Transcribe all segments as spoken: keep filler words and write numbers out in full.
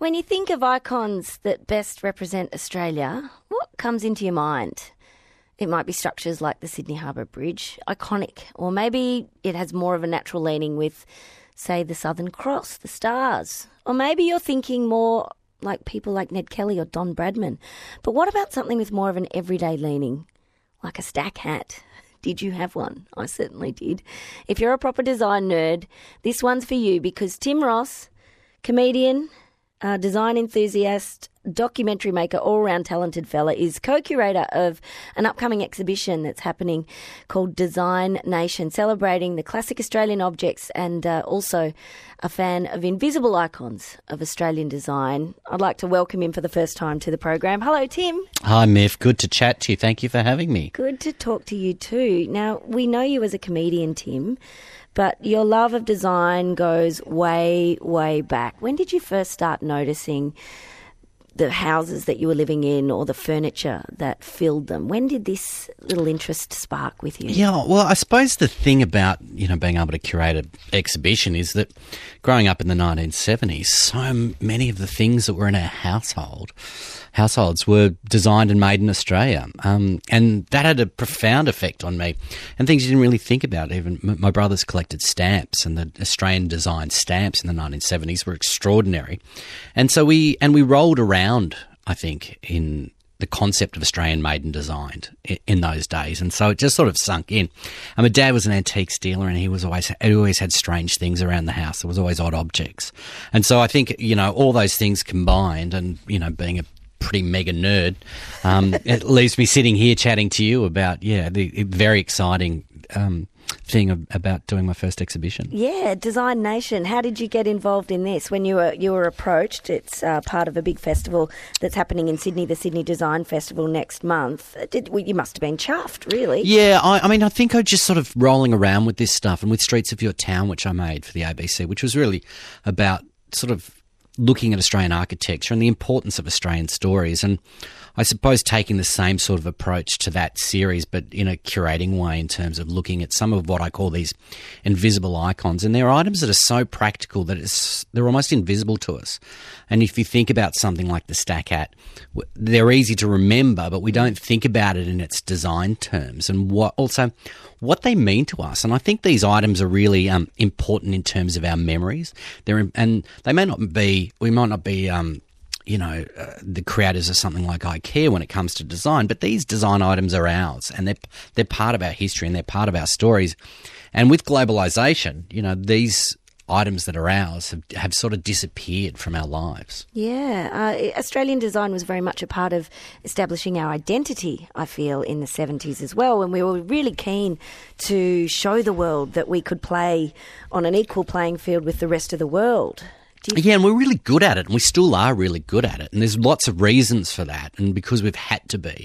When you think of icons that best represent Australia, what comes into your mind? It might be structures like the Sydney Harbour Bridge, iconic, or maybe it has more of a natural leaning with, say, the Southern Cross, the stars. Or maybe you're thinking more like people like Ned Kelly or Don Bradman. But what about something with more of an everyday leaning, like a stack hat? Did you have one? I certainly did. If you're a proper design nerd, this one's for you because Tim Ross, comedian, uh, design enthusiast, documentary maker, all-round talented fella, is co-curator of an upcoming exhibition that's happening called Design Nation, celebrating the classic Australian objects and uh, also a fan of invisible icons of Australian design. I'd like to welcome him for the first time to the program. Hello, Tim. Hi, Miff. Good to chat to you. Thank you for having me. Good to talk to you too. Now, we know you as a comedian, Tim, but your love of design goes way, way back. When did you first start noticing the houses that you were living in or the furniture that filled them? When did this little interest spark with you? Yeah, well, I suppose the thing about, you know, being able to curate an exhibition is that growing up in the nineteen seventies, so many of the things that were in our household, households were designed and made in Australia. Um, and that had a profound effect on me and things you didn't really think about. Even m- my brothers collected stamps, and the Australian designed stamps in the nineteen seventies were extraordinary. And so we, and we rolled around, I think, in the concept of Australian made and designed in, in those days. And so it just sort of sunk in. And my dad was an antiques dealer, and he was always, he always had strange things around the house. There was always odd objects. And so I think, you know, all those things combined, and, you know, being a pretty mega nerd, um, it leaves me sitting here chatting to you about, yeah, the very exciting um, thing of, about doing my first exhibition. Yeah, Design Nation. How did you get involved in this? When you were you were approached, it's uh, part of a big festival that's happening in Sydney, the Sydney Design Festival next month. Did, well, you must have been chuffed, really. Yeah, I, I mean, I think I was just sort of rolling around with this stuff, and with Streets of Your Town, which I made for the A B C, which was really about sort of looking at Australian architecture and the importance of Australian stories. And I suppose taking the same sort of approach to that series, but in a curating way in terms of looking at some of what I call these invisible icons. And they're items that are so practical that it's, they're almost invisible to us. And if you think about something like the stack hat, they're easy to remember, but we don't think about it in its design terms and what also what they mean to us. And I think these items are really um, important in terms of our memories. They're and they may not be, we might not be, um, you know, uh, the creators of something like IKEA when it comes to design, but these design items are ours, and they're they're part of our history and they're part of our stories. And with globalization, you know, these items that are ours have, have sort of disappeared from our lives. Yeah, uh, Australian design was very much a part of establishing our identity, I feel, in the seventies as well, when we were really keen to show the world that we could play on an equal playing field with the rest of the world. Yeah, and we're really good at it, and we still are really good at it. And there's lots of reasons for that, and because we've had to be.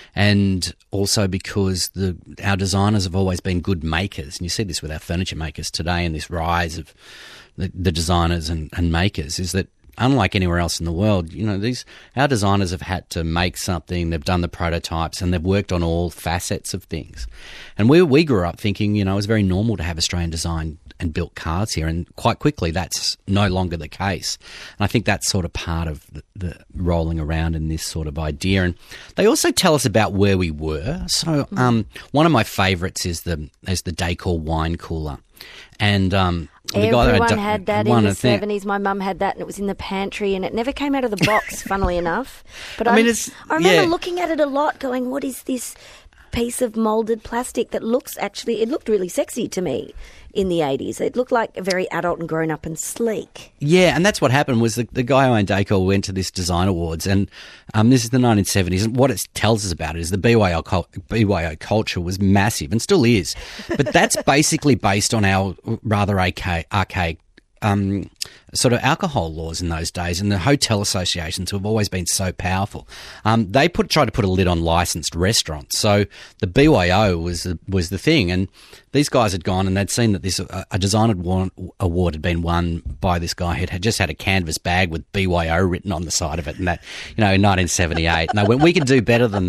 And also because the our designers have always been good makers. And you see this with our furniture makers today, and this rise of the, the designers and, and makers is that unlike anywhere else in the world, you know, these our designers have had to make something, they've done the prototypes, and they've worked on all facets of things. And we we grew up thinking, you know, it was very normal to have Australian design and built cars here, and quite quickly that's no longer the case. And I think that's sort of part of the, the rolling around in this sort of idea. And they also tell us about where we were. So um, one of my favourites is the is the Decor wine cooler. And um, the everyone guy that had that in the seventies. My mum had that, and it was in the pantry, and it never came out of the box, funnily enough. But I, mean, it's, I remember yeah. looking at it a lot, going, what is this piece of moulded plastic that looks actually, it looked really sexy to me in the eighties. It looked like very adult and grown up and sleek. Yeah, and that's what happened was the, the guy who owned Decor went to this design awards, and um, this is the nineteen seventies, and what it tells us about it is the B Y O, B Y O culture was massive and still is, but that's basically based on our rather archaic, archaic um, sort of alcohol laws in those days, and the hotel associations have always been so powerful. Um, they put tried to put a lid on licensed restaurants, so the B Y O was the, was the thing, and these guys had gone and they'd seen that this uh, a design award had been won by this guy who had just had a canvas bag with B Y O written on the side of it, and that, you know, in nineteen seventy-eight, and they went, we can do better than that.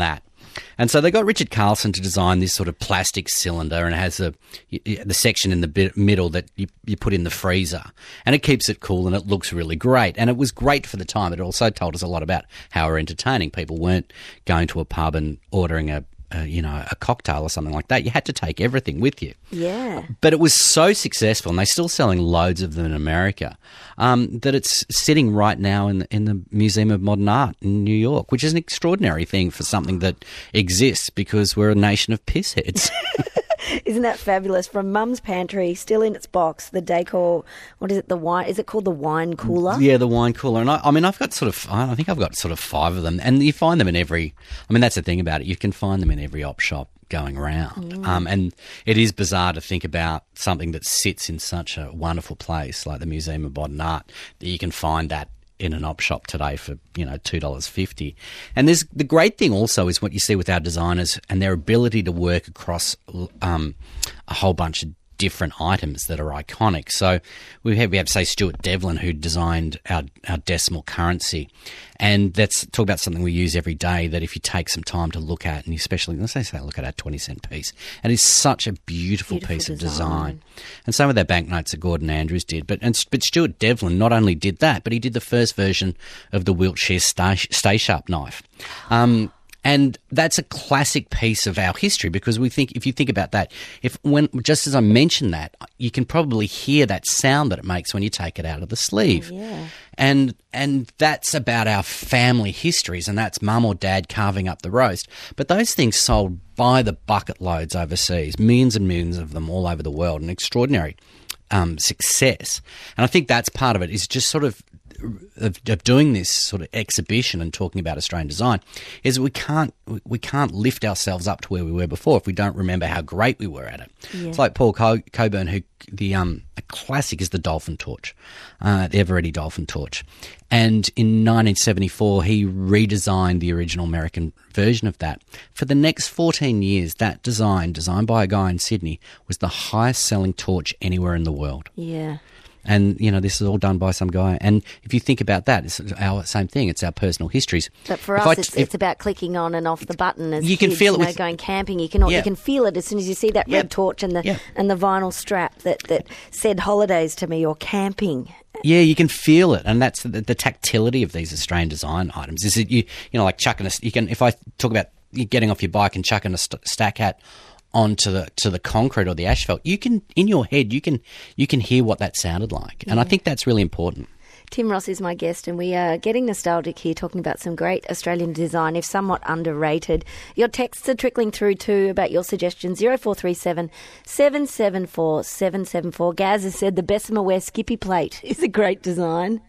And so they got Richard Carlson to design this sort of plastic cylinder, and it has a the section in the bit, middle that you, you put in the freezer, and it keeps it cool and it looks really great. And it was great for the time. It also told us a lot about how we're entertaining. People weren't going to a pub and ordering a Uh, you know, a cocktail or something like that. You had to take everything with you. Yeah. But it was so successful, and they're still selling loads of them in America, um, that it's sitting right now in the, in the Museum of Modern Art in New York, which is an extraordinary thing for something that exists because we're a nation of pissheads. Isn't that fabulous? From Mum's Pantry, still in its box, the decor, what is it, the wine, is it called the wine cooler? Yeah, the wine cooler. And I, I mean, I've got sort of, I think I've got sort of five of them. And you find them in every, I mean, that's the thing about it. You can find them in every op shop going around. Mm. Um, and it is bizarre to think about something that sits in such a wonderful place like the Museum of Modern Art, that you can find that in an op shop today for, you know, two dollars fifty. And there's the great thing also is what you see with our designers and their ability to work across um, a whole bunch of different items that are iconic. So we have, we have say, Stuart Devlin, who designed our, our decimal currency. And that's talk about something we use every day that if you take some time to look at, and especially, let's say, say look at our twenty cent piece, and it's such a beautiful, beautiful piece of design. design. And some of their banknotes that Gordon Andrews did. But and, but Stuart Devlin not only did that, but he did the first version of the Wiltshire Stay, Stay Sharp knife. Um, And that's a classic piece of our history because we think, if you think about that, if when just as I mentioned that, you can probably hear that sound that it makes when you take it out of the sleeve. Oh, yeah. And and that's about our family histories, and that's mum or dad carving up the roast. But those things sold by the bucket loads overseas, millions and millions of them all over the world, an extraordinary um, success. And I think that's part of it, is just sort of Of, of doing this sort of exhibition and talking about Australian design, is we can't we can't lift ourselves up to where we were before if we don't remember how great we were at it. Yeah. It's like Paul Co- Coburn, who the um a classic is the Dolphin Torch, uh, the Eveready Dolphin Torch, and in nineteen seventy-four he redesigned the original American version of that. For the next fourteen years, that design, designed by a guy in Sydney, was the highest selling torch anywhere in the world. Yeah. And, you know, this is all done by some guy. And if you think about that, it's our same thing. It's our personal histories. But for if us, I, it's, if, it's about clicking on and off the button as you kids, can feel it you know, with, going camping. You can yeah. you can feel it as soon as you see that yeah. red torch and the yeah. and the vinyl strap that, that said holidays to me or camping. Yeah, you can feel it, and that's the, the tactility of these Australian design items. Is it you? You know, like chucking a. You can if I talk about you getting off your bike and chucking a st- stack hat onto the to the concrete or the asphalt, you can in your head you can you can hear what that sounded like, and yeah. I think that's really important. Tim Ross is my guest, and we are getting nostalgic here, talking about some great Australian design, if somewhat underrated. Your texts are trickling through too about your suggestions. Zero four three seven seven seven four seven seven four. Gaz has said the Bessemer Ware Skippy plate is a great design.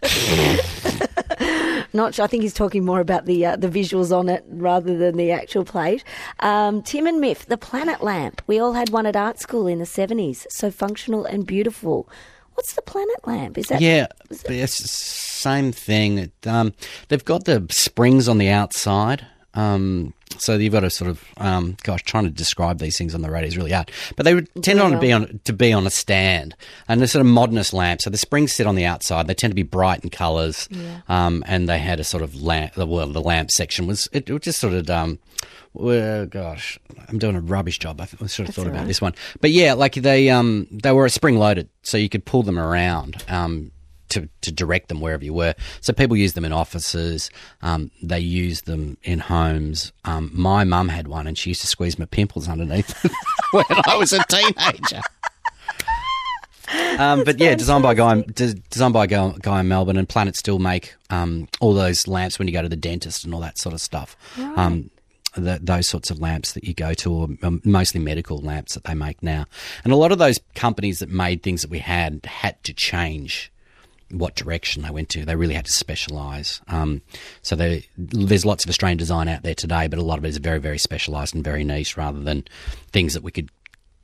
Not sure. I think he's talking more about the uh, the visuals on it rather than the actual plate. Um, Tim and Miff, the Planet Lamp. We all had one at art school in the seventies. So functional and beautiful. What's the Planet Lamp? Is that yeah? Is it... It's the same thing. It, um, they've got the springs on the outside. Um, so you've got to sort of, um, gosh, trying to describe these things on the radio is really hard. But they would tend on to be on to be on a stand, and they're sort of modernist lamp. So the springs sit on the outside. They tend to be bright in colours, yeah. um, and they had a sort of lamp. Well, the lamp section was it, it was just sort of. Um, well, gosh, I'm doing a rubbish job. I sort of That's thought about right. this one, but yeah, like they um they were spring loaded, so you could pull them around. Um, To, to direct them wherever you were. So people use them in offices. Um, they use them in homes. Um, my mum had one, and she used to squeeze my pimples underneath when I was a teenager. Um, but yeah, designed by a guy, designed by a guy, guy in Melbourne, and Planet still make um, all those lamps when you go to the dentist and all that sort of stuff. Right. Um, the, those sorts of lamps that you go to are um, mostly medical lamps that they make now. And a lot of those companies that made things that we had had to change what direction they went to. They really had to specialise. Um, so they, there's lots of Australian design out there today, but a lot of it is very, very specialised and very niche rather than things that we could get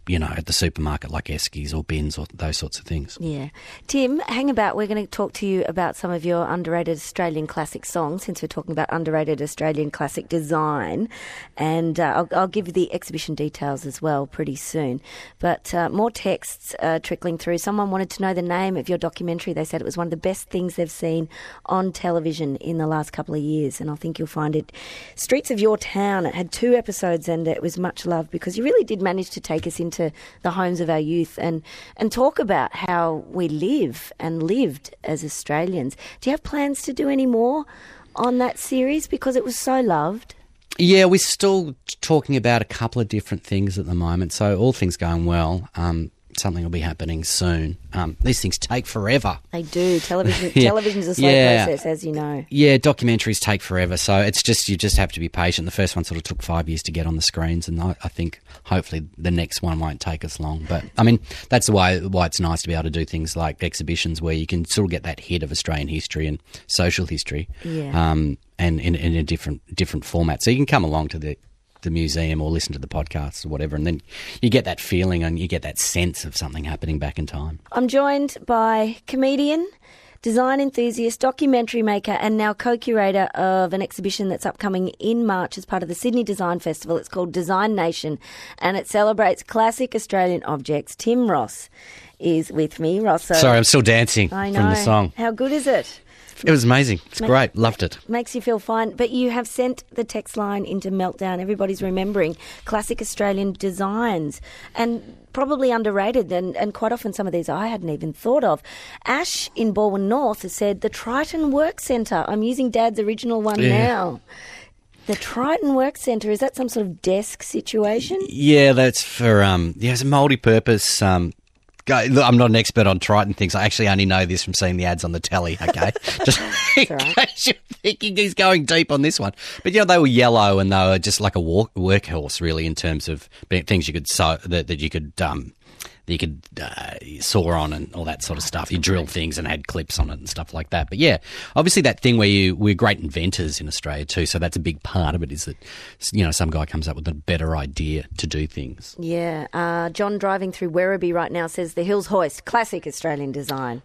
you know, at the supermarket like Eskies or Bins or those sorts of things. Yeah. Tim, hang about. We're going to talk to you about some of your underrated Australian classic songs, since we're talking about underrated Australian classic design. And uh, I'll, I'll give you the exhibition details as well pretty soon. But uh, more texts uh, trickling through. Someone wanted to know the name of your documentary. They said it was one of the best things they've seen on television in the last couple of years. And I think you'll find it Streets of Your Town. It had two episodes and it was much loved because you really did manage to take us into the homes of our youth and, and talk about how we live and lived as Australians. Do you have plans to do any more on that series because it was so loved? Yeah, we're still talking about a couple of different things at the moment. So all things going well. Um, something will be happening soon. Um, these things take forever. They do. Television, yeah. Television's a slow yeah. process, as you know. Yeah, documentaries take forever. So it's just, you just have to be patient. The first one sort of took five years to get on the screens, and I, I think hopefully the next one won't take as long. But I mean, that's the way why it's nice to be able to do things like exhibitions where you can sort of get that hit of Australian history and social history, yeah. um, and in, in a different different format. So you can come along to the the museum or listen to the podcasts or whatever, and then you get that feeling and you get that sense of something happening back in time. I'm joined by comedian, design enthusiast, documentary maker and now co-curator of an exhibition that's upcoming in March as part of the Sydney Design Festival. It's called Design Nation and it celebrates classic Australian objects. Tim Ross is with me. Ross, so Sorry, I'm still dancing I know. from the song. How good is it? It was amazing. It's Ma- great. Loved it. Makes you feel fine. But you have sent the text line into Meltdown. Everybody's remembering classic Australian designs and probably underrated, and, and quite often some of these I hadn't even thought of. Ash in Balwyn North has said, the Triton Work Centre. I'm using Dad's original one Yeah. now. The Triton Work Centre, is that some sort of desk situation? Yeah, that's for, um, yeah, it's a multi-purpose, um, Go, look, I'm not an expert on Triton things. I actually only know this from seeing the ads on the telly, okay? Just in right. case you're thinking he's going deep on this one. But, you know, they were yellow and they were just like a walk, workhorse, really, in terms of things you could sew, that, that you could um, that you could uh, saw on and all that sort of stuff. You drill things and had clips on it and stuff like that. But, yeah, obviously that thing where you, we're great inventors in Australia too, so that's a big part of it, is that, you know, some guy comes up with a better idea to do things. Yeah. Uh, John driving through Werribee right now says the Hills Hoist, classic Australian design.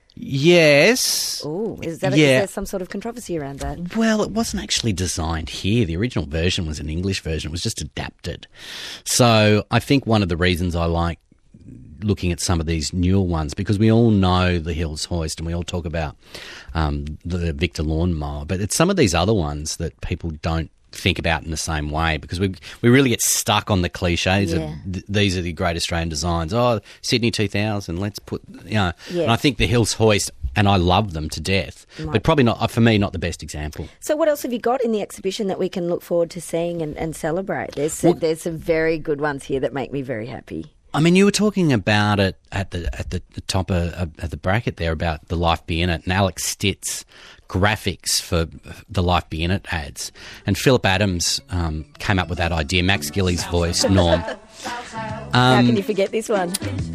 Yes. Oh, is that a, Yeah. is there some sort of controversy around that? Well, it wasn't actually designed here. The original version was an English version. It was just adapted. So I think one of the reasons I like looking at some of these newer ones, because we all know the Hills Hoist and we all talk about um, the Victor lawnmower, but it's some of these other ones that people don't think about in the same way, because we we really get stuck on the cliches Yeah. of th- these are the great Australian designs. Oh, Sydney two thousand, let's put, you know. Yes. And I think the Hills Hoist, and I love them to death, Right. but probably not, for me, not the best example. So what else have you got in the exhibition that we can look forward to seeing and, and celebrate? There's some, Well- there's some very good ones here that make me very happy. I mean, you were talking about it at the at the, the top of, of, of the bracket there about the Life Be In It and Alex Stitt's graphics for the Life Be In It ads. And Philip Adams um, came up with that idea. Max Gilly's voice, Norm. How Um, can you forget this one?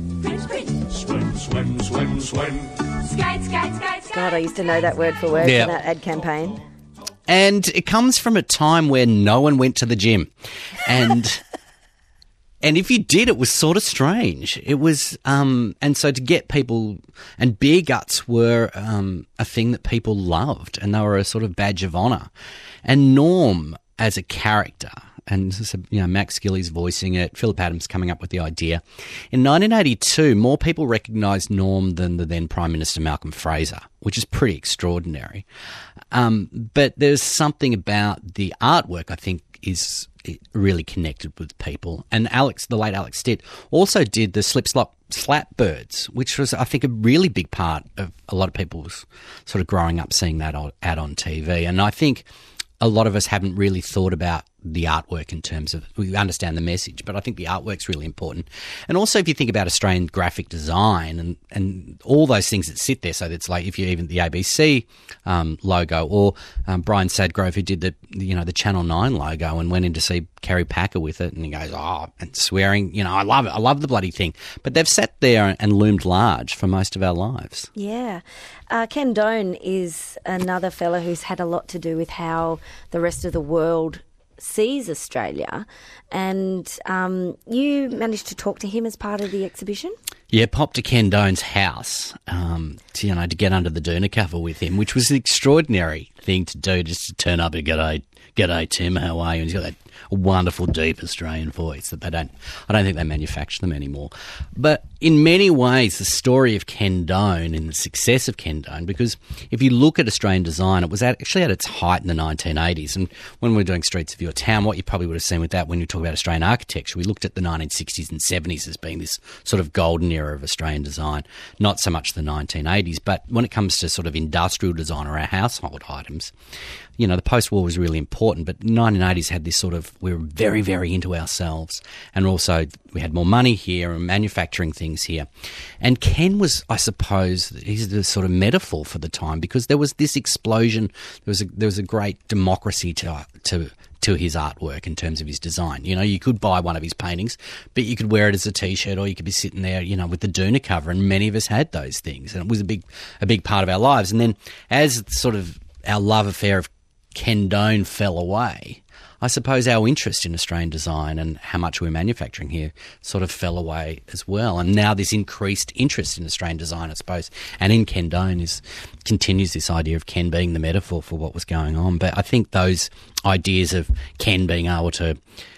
Swim, swim, swim, swim. Skate, skate, skate, skate. God, I used to know that word for word Yeah. for that ad campaign. And it comes from a time where no one went to the gym. And and if you did, it was sort of strange. It was, um, and so to get people, and beer guts were um, a thing that people loved, and they were a sort of badge of honour. And Norm as a character, and so, you know, Max Gilly's voicing it, Philip Adams coming up with the idea. In nineteen eighty-two, more people recognised Norm than the then Prime Minister Malcolm Fraser, which is pretty extraordinary. Um, but there's something about the artwork, I think, is really connected with people. And Alex, the late Alex Stitt, also did the Slip Slop Slap Birds, which was, I think, a really big part of a lot of people's sort of growing up seeing that ad on T V. And I think a lot of us haven't really thought about the artwork in terms of, we understand the message, but I think the artwork's really important. And also if you think about Australian graphic design and, and all those things that sit there, so that's like if you even the A B C um, logo, or um, Brian Sadgrove, who did the, you know, the Channel nine logo and went in to see Kerry Packer with it, and he goes, oh, and swearing, you know, I love it, I love the bloody thing. But they've sat there and loomed large for most of our lives. Yeah. Uh, Ken Doan is another fella who's had a lot to do with how the rest of the world sees Australia, and um, you managed to talk to him as part of the exhibition? Yeah, popped to Ken Doan's house um, to, you know, to get under the doona cover with him, which was an extraordinary thing to do, just to turn up and g'day, g'day Tim, how are you? And he's got that wonderful, deep Australian voice that they don't, I don't think they manufacture them anymore. But in many ways, the story of Ken Doan and the success of Ken Doan, because if you look at Australian design, it was at, actually at its height in the nineteen eighties. And when we were doing Streets of Your Town, what you probably would have seen with that when you talk about Australian architecture, we looked at the nineteen sixties and seventies as being this sort of golden era of Australian design, not so much the nineteen eighties. But when it comes to sort of industrial design or our household items, you know, the post-war was really important, but the nineteen eighties had this sort of, we were very, very into ourselves, and also we had more money here and manufacturing things here. And Ken was, I suppose, he's the sort of metaphor for the time, because there was this explosion, there was a, there was a great democracy to to to his artwork in terms of his design. You know, you could buy one of his paintings, but you could wear it as a T-shirt, or you could be sitting there, you know, with the doona cover, and many of us had those things, and it was a big, a big part of our lives. And then as sort of our love affair of Ken Doan fell away, I suppose our interest in Australian design and how much we're manufacturing here sort of fell away as well. And now this increased interest in Australian design, I suppose, and in Ken Doan is continues this idea of Ken being the metaphor for what was going on. But I think those ideas of Ken being able to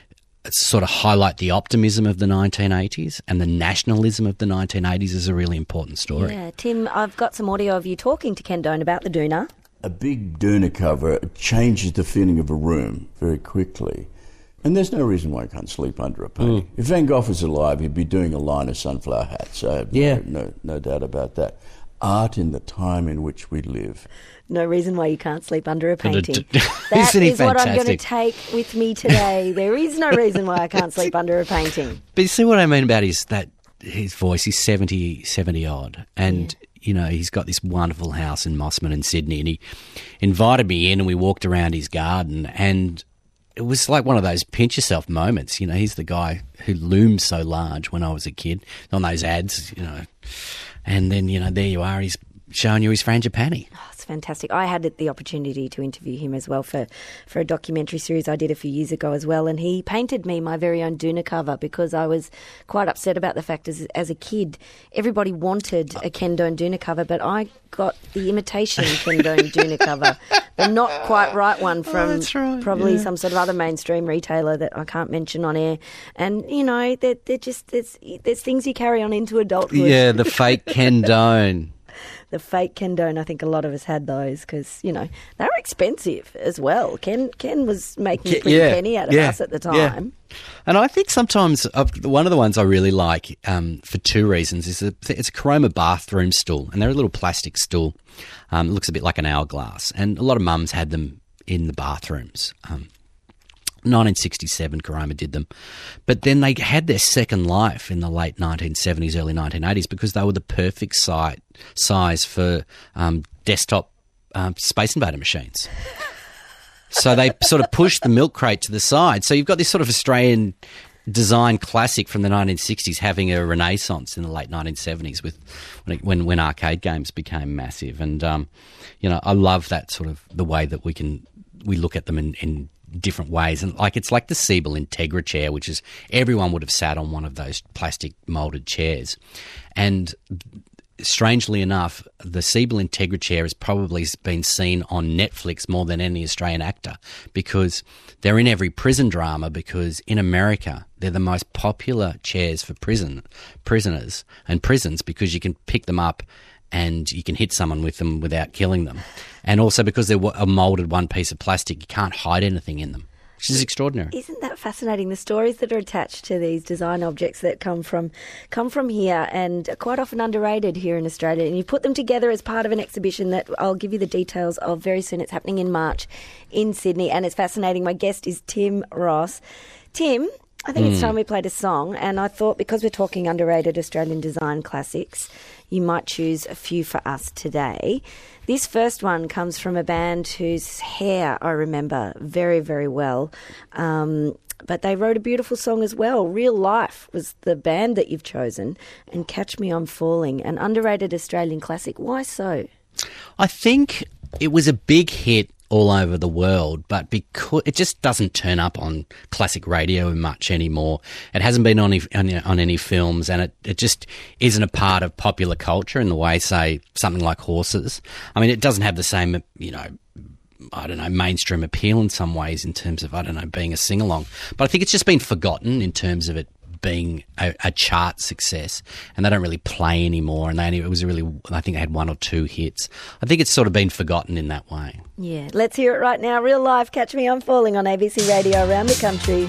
sort of highlight the optimism of the nineteen eighties and the nationalism of the nineteen eighties is a really important story. Yeah, Tim, I've got some audio of you talking to Ken Doan about the doona. A big doona cover changes the feeling of a room very quickly. And there's no reason why you can't sleep under a painting. Mm. If Van Gogh was alive, he'd be doing a line of sunflower hats. I have yeah. no, no, no doubt about that. Art in the time in which we live. No reason why you can't sleep under a painting. Isn't That he is what I'm going to fantastic? take with me today. There is no reason why I can't sleep under a painting. But you see what I mean about his, that, his voice? He's seventy, seventy odd. And... Yeah. You know, he's got this wonderful house in Mossman in Sydney, and he invited me in and we walked around his garden, and it was like one of those pinch yourself moments. You know, he's the guy who loomed so large when I was a kid on those ads, you know, and then, you know, there you are, he's showing you his frangipani. Oh, it's fantastic. I had the opportunity to interview him as well for, for a documentary series I did a few years ago as well, and he painted me my very own doona cover because I was quite upset about the fact as, as a kid everybody wanted a Ken Doan doona cover, but I got the imitation Ken Doan doona cover, the not quite right one from oh, that's right, probably yeah. some sort of other mainstream retailer that I can't mention on air. And, you know, they're, they're just there's, there's things you carry on into adulthood. Yeah, the fake Ken Doan. The fake Ken Doan, I think a lot of us had those because, you know, they were expensive as well. Ken Ken was making a pretty yeah, penny out of yeah, us at the time. Yeah. And I think sometimes uh, one of the ones I really like um, for two reasons is a, it's a Caroma bathroom stool, and they're a little plastic stool. Um, it looks a bit like an hourglass, and a lot of mums had them in the bathrooms. Um, nineteen sixty-seven, Caroma did them. But then they had their second life in the late nineteen seventies, early nineteen eighties because they were the perfect size, size for um, desktop um, Space Invader machines. So they sort of pushed the milk crate to the side. So you've got this sort of Australian design classic from the nineteen sixties having a renaissance in the late nineteen seventies with when, it, when, when arcade games became massive. And, um, you know, I love that sort of the way that we can we look at them in, in different ways. And like it's like the Siebel Integra chair, which is everyone would have sat on one of those plastic moulded chairs. And strangely enough, the Siebel Integra chair has probably been seen on Netflix more than any Australian actor because they're in every prison drama, because in America they're the most popular chairs for prison prisoners and prisons because you can pick them up and you can hit someone with them without killing them. And also because they're a moulded one piece of plastic, you can't hide anything in them, which is extraordinary. Isn't that fascinating? The stories that are attached to these design objects that come from come from here and are quite often underrated here in Australia. And you put them together as part of an exhibition that I'll give you the details of very soon. It's happening in March in Sydney, and it's fascinating. My guest is Tim Ross. Tim, I think mm. it's time we played a song, and I thought because we're talking underrated Australian design classics, you might choose a few for us today. This first one comes from a band whose hair I remember very, very well. Um, but they wrote a beautiful song as well. Real Life was the band that you've chosen, and Catch Me I'm Falling, an underrated Australian classic. Why so? I think it was a big hit all over the world, but because it just doesn't turn up on classic radio much anymore. It hasn't been on any, on, on any films, and it, it just isn't a part of popular culture in the way, say, something like Horses. I mean, it doesn't have the same, you know, I don't know, mainstream appeal in some ways in terms of, I don't know, being a sing-along. But I think it's just been forgotten in terms of it being a, a chart success, and they don't really play anymore, and they only, it was really, I think they had one or two hits. I think it's sort of been forgotten in that way. Yeah, let's hear it right now. Real life, Catch Me I'm Falling on A B C Radio around the country.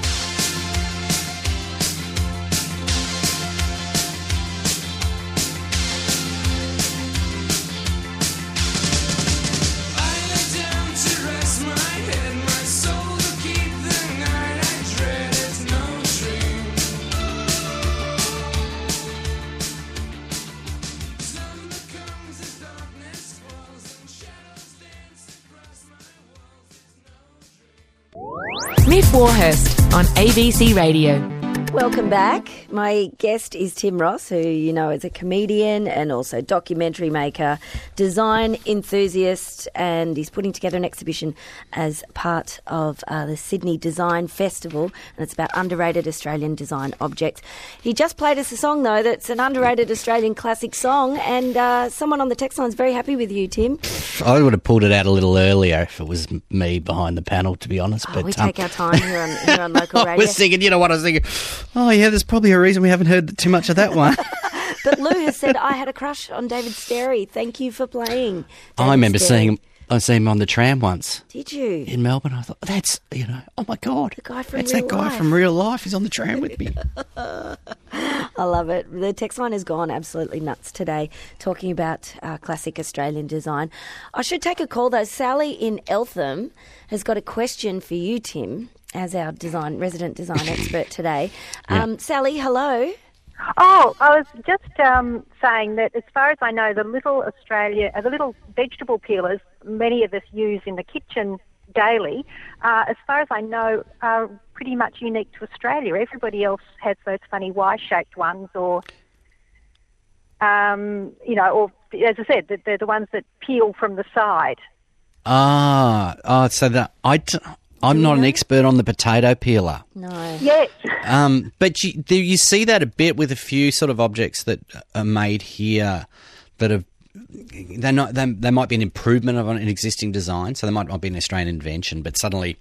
Myth Warhurst on A B C Radio. Welcome back. My guest is Tim Ross, who you know is a comedian and also documentary maker, design enthusiast, and he's putting together an exhibition as part of uh, the Sydney Design Festival, and it's about underrated Australian design objects. He just played us a song, though, that's an underrated Australian classic song, and uh, someone on the text line is very happy with you, Tim. I would have pulled it out a little earlier if it was me behind the panel, to be honest. Oh, but we take um, our time here on, here on local radio. I was thinking, you know what I was thinking? Oh, yeah, there's probably a reason we haven't heard too much of that one. But Lou has said, I had a crush on David Sterry. Thank you for playing David I remember Sterry. seeing him. I saw him on the tram once. Did you? In Melbourne. I thought, that's, you know, oh my God. The guy from That's real that guy life. from real life. He's on the tram with me. I love it. The text line has gone absolutely nuts today, talking about uh, classic Australian design. I should take a call, though. Sally in Eltham has got a question for you, Tim, as our design resident design expert today. Um, Yeah. Sally, hello. Oh, I was just um, saying that as far as I know, the little Australia, uh, the little vegetable peelers many of us use in the kitchen daily, uh, as far as I know, are pretty much unique to Australia. Everybody else has those funny Y-shaped ones, or, um, you know, or as I said, they're the ones that peel from the side. Ah, oh, so that I. T- I'm not an expert on the potato peeler. No. Yes. Um, but you, do you see that a bit with a few sort of objects that are made here that have, they're not, they, they might be an improvement of an existing design, so they might not be an Australian invention, but suddenly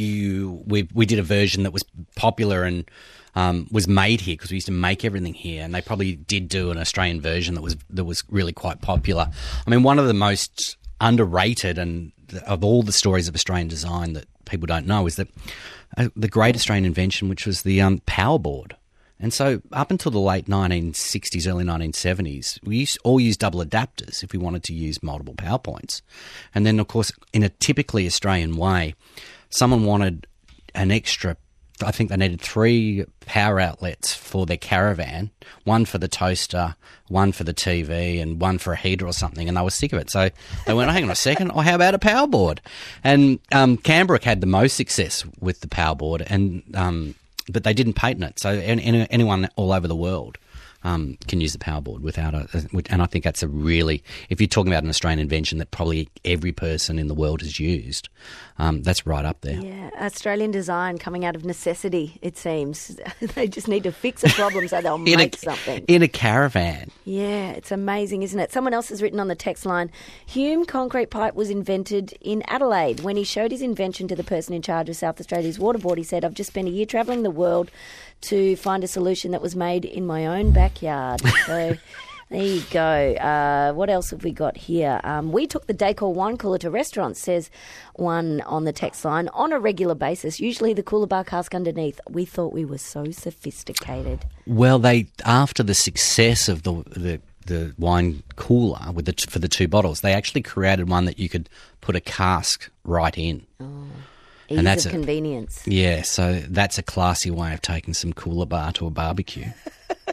you we we did a version that was popular and um, was made here because we used to make everything here, and they probably did do an Australian version that was that was really quite popular. I mean, one of the most underrated and of all the stories of Australian design that people don't know is that uh, the great Australian invention, which was the um, power board. And so up until the late nineteen sixties, early nineteen seventies, we used, all used double adapters if we wanted to use multiple power points. And then, of course, in a typically Australian way, someone wanted an extra, I think they needed three power outlets for their caravan, one for the toaster, one for the T V, and one for a heater or something, and they were sick of it. So they went, hang on a second, oh, how about a power board? And um, Canberra had the most success with the power board, and um, but they didn't patent it. So any, anyone all over the world um, can use the power board without a, and I think that's a really, if you're talking about an Australian invention that probably every person in the world has used, um, that's right up there. Yeah, Australian design coming out of necessity, it seems. They just need to fix a problem so they'll in make a, something. In a caravan. Yeah, it's amazing, isn't it? Someone else has written on the text line, Hume concrete pipe was invented in Adelaide. When he showed his invention to the person in charge of South Australia's water board, he said, I've just spent a year travelling the world to find a solution that was made in my own backyard. So there you go. Uh, what else have we got here? Um, we took the Decor wine cooler to restaurants, says one on the text line, on a regular basis, usually the cooler bar cask underneath. We thought we were so sophisticated. Well, they after the success of the the, the wine cooler with the for the two bottles, they actually created one that you could put a cask right in. Oh, ease And that's of a- convenience. Yeah, so that's a classy way of taking some cooler bar to a barbecue.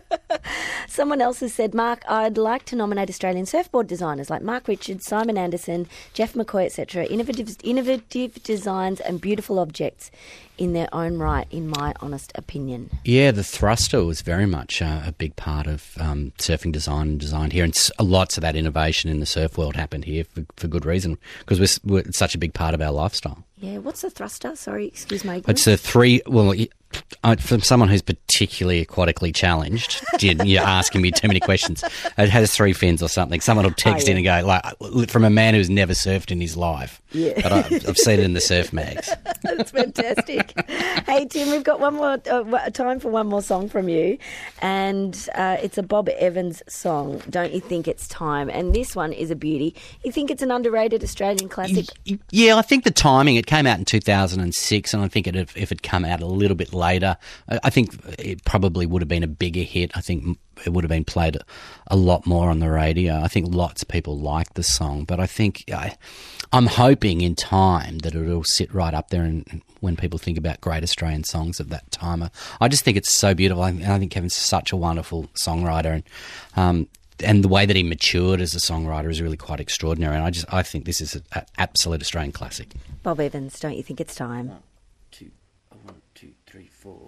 Someone else has said, Mark, I'd like to nominate Australian surfboard designers like Mark Richards, Simon Anderson, Jeff McCoy, et cetera. Innovative, innovative designs and beautiful objects in their own right, in my honest opinion. Yeah, the thruster was very much uh, a big part of um, surfing design and design here, and s- lots of that innovation in the surf world happened here for, for good reason, because we're, we're, it's such a big part of our lifestyle. Yeah, what's the thruster? Sorry, excuse my ignorance. It's a three, well, I, from someone who's particularly aquatically challenged, you're asking me too many questions. It has three fins or something. Someone will text Oh, yeah. in and go, like, from a man who's never surfed in his life. Yeah. But I, I've seen it in the surf mags. That's fantastic. Hey, Tim, we've got one more uh, time for one more song from you, and uh, it's a Bob Evans song, Don't You Think It's Time? And this one is a beauty. You think it's an underrated Australian classic? Yeah, I think the timing, it came out in two thousand six, and I think it, if it had come out a little bit later, I I think it probably would have been a bigger hit. I think it would have been played a lot more on the radio. I think lots of people like the song, but I think I, I'm hoping in time that it'll sit right up there and when people think about great Australian songs of that time. I just think it's so beautiful. I, I think Kevin's such a wonderful songwriter, and um, and the way that he matured as a songwriter is really quite extraordinary. And I just I think this is an absolute Australian classic. Bob Evans, Don't You Think It's Time? One, two, one, two, three, four.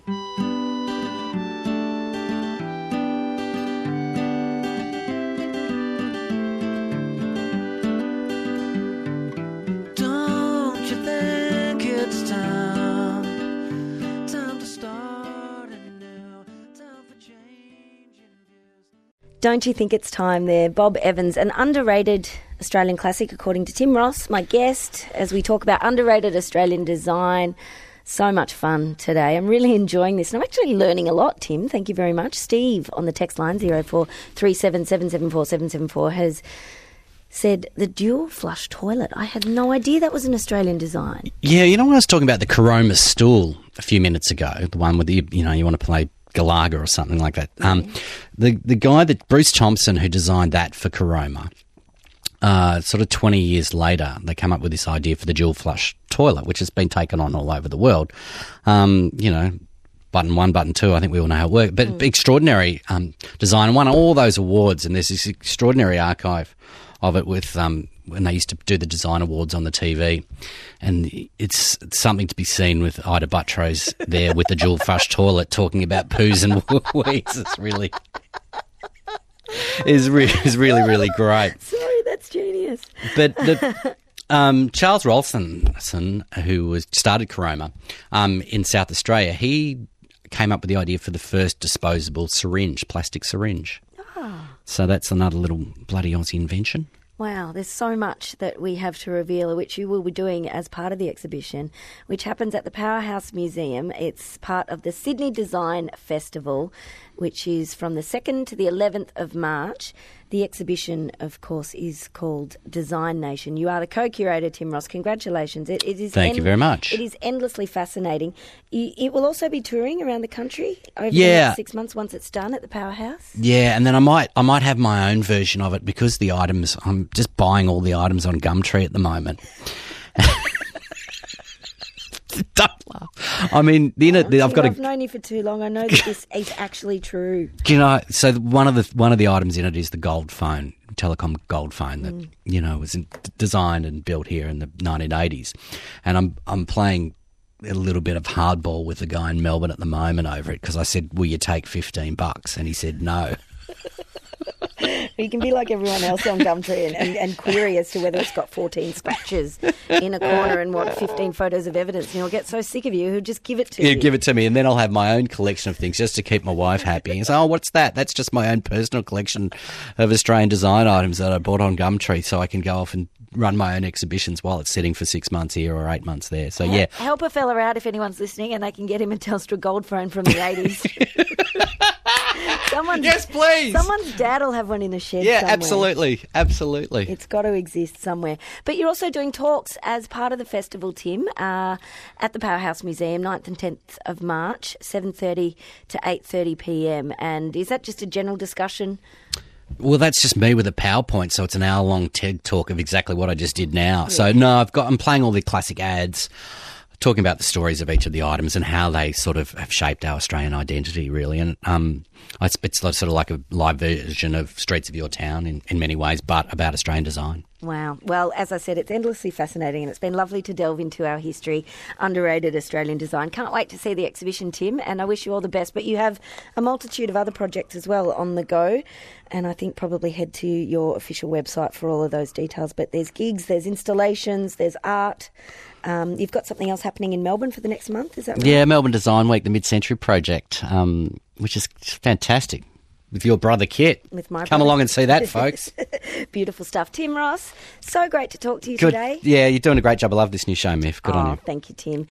Don't you think it's time? Time to start anew. Time for change in views. Don't You Think It's Time there? Bob Evans, an underrated Australian classic, according to Tim Ross, my guest, as we talk about underrated Australian design. So much fun today. I'm really enjoying this. And I'm actually learning a lot, Tim. Thank you very much. Steve on the text line, zero four three seven seven seven four seven seven four, has said the dual flush toilet. I had no idea that was an Australian design. Yeah, you know when I was talking about the Caroma stool a few minutes ago, the one with the, you know, you want to play Galaga or something like that. Um, the the guy that Bruce Thompson, who designed that for Caroma, uh, sort of twenty years later, they come up with this idea for the dual flush toilet, which has been taken on all over the world. Um, you know, button one, button two, I think we all know how it works. But mm. extraordinary um, design, won all those awards, and there's this extraordinary archive of it with um, when they used to do the design awards on the T V, and it's something to be seen with Ida Buttrose there with the dual flush toilet talking about poos and wees. It's really, is re- is really really great. Sorry, that's genius. But the, um, Charles Rolson, who was started Caroma um, in South Australia, he came up with the idea for the first disposable syringe, plastic syringe. Oh. So that's another little bloody Aussie invention. Wow, there's so much that we have to reveal, which you will be doing as part of the exhibition, which happens at the Powerhouse Museum. It's part of the Sydney Design Festival, which is from the second to the eleventh of March. The exhibition, of course, is called Design Nation. You are the co-curator, Tim Ross. Congratulations. It, it is Thank you very much. It is endlessly fascinating. It, it will also be touring around the country over the Yeah. next six months once it's done at the Powerhouse. Yeah, and then I might I might have my own version of it because the items, I'm just buying all the items on Gumtree at the moment. Don't laugh. I mean, the, Oh, the, I've got I've a, known you for too long. I know that this is actually true. you know, so one of the one of the items in it is the gold phone, telecom gold phone that Mm. you know was in, designed and built here in the nineteen eighties, and I'm I'm playing a little bit of hardball with the guy in Melbourne at the moment over it because I said, "Will you take fifteen bucks?" And he said, "No." You can be like everyone else on Gumtree and, and, and query as to whether it's got fourteen scratches in a corner and what fifteen photos of evidence. And he'll get so sick of you, he'll just give it to Yeah, you. give it to me, and then I'll have my own collection of things just to keep my wife happy. And say, "Oh, what's that?" That's just my own personal collection of Australian design items that I bought on Gumtree, so I can go off and run my own exhibitions while it's sitting for six months here or eight months there. So yeah, Help a fella out if anyone's listening and they can get him a Telstra gold phone from the eighties. Someone's, yes, please. Someone's dad will have one in a shed Yeah, somewhere. absolutely, absolutely. It's got to exist somewhere. But you're also doing talks as part of the festival, Tim, uh, at the Powerhouse Museum, ninth and tenth of March, seven thirty to eight thirty p.m. And is that just a general discussion? Well, that's just me with a PowerPoint, so it's an hour-long TED talk of exactly what I just did now. Yeah. So no, I've got I'm playing all the classic ads talking about the stories of each of the items and how they sort of have shaped our Australian identity, really. And um, it's, it's sort of like a live version of Streets of Your Town in, in many ways, but about Australian design. Wow. Well, as I said, it's endlessly fascinating, and it's been lovely to delve into our history, underrated Australian design. Can't wait to see the exhibition, Tim, and I wish you all the best. But you have a multitude of other projects as well on the go, and I think probably head to your official website for all of those details. But there's gigs, there's installations, there's art. Um, you've got something else happening in Melbourne for the next month, is that right? Yeah, Melbourne Design Week, the Mid-Century Project, um, which is fantastic. With your brother Kit. With my Come brother. along and see that, folks. Beautiful stuff. Tim Ross, so great to talk to you Good. today. Yeah, you're doing a great job. I love this new show, Miff. Good oh, on you. Thank you, Tim.